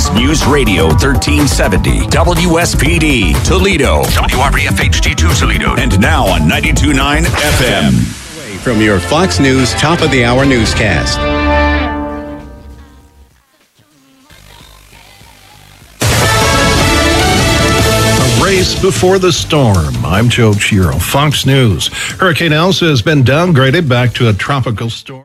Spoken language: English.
is News Radio 1370, WSPD, Toledo, WRBF HD2 Toledo, and now on 92.9 FM. From your Fox News Top of the Hour newscast. A race before the storm. I'm Joe Chiro, Fox News. Hurricane Elsa has been downgraded back to a tropical storm.